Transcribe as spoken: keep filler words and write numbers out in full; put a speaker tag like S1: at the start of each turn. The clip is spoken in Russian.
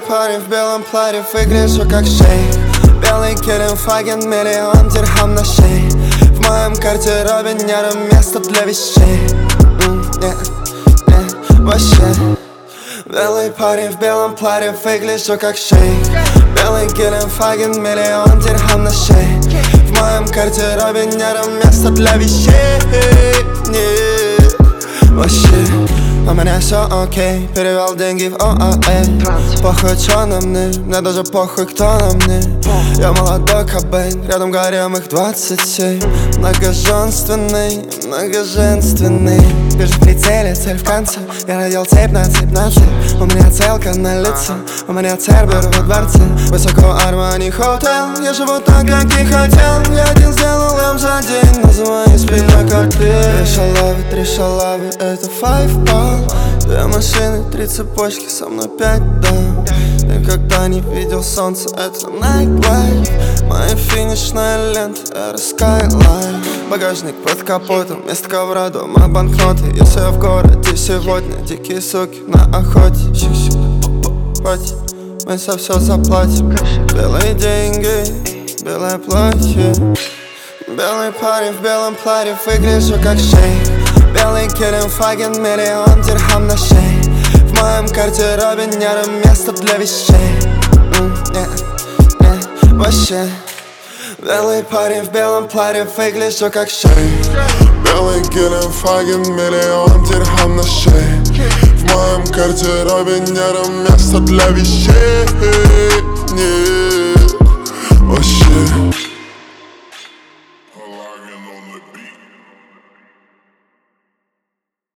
S1: парень в белом платье, выгляжу как шейх. Белый Гелендваген, миллион дирхам на шее. В моем гардеробе нету места для вещей. mm, не, не, вообще. Белый парень в белом платье, выгляжу как шейх. Белый Гелендваген, миллион дирхам на шее. В моем гардеробе нету места для вещей. Не, вообще. У меня все окей, перевел деньги в ОАЭ. Похуй, чё на мне, мне даже похуй, кто на мне. Я молодой Кобейн, рядом гарем их двадцать семь. Многоженственный, многоженственный. Вижу в прицеле, цель в конце. Я надел цепь на цепь на цепь. У меня целка на лице, у меня цербер во дворце. Высоко Армани Хотел, я живу так, как и хотел. Я один сделал им за день, называю спиной коктейль. Три шалавы, три шалавы, это five ball. Две машины, три цепочки, со мной пять, да. Никогда не видел солнце, это night life. Моя финишная лента, это skyline. Багажник под капотом, вместо ковра дома банкноты. Если я в городе сегодня, дикие суки на охоте. Хватит, мы за все заплатим. Белые деньги, белое платье. Белый парень в белом платье, выгляжу как шейх. Белый Гелендваген, миллион дирхам на шее. В моем гардеробе нету места для вещей. mm, Не, не, вообще. Белый парень в белом платье, выгляжу как шейх.
S2: Белый Гелендваген, миллион дирхам на шее. В моем гардеробе нету места для вещей.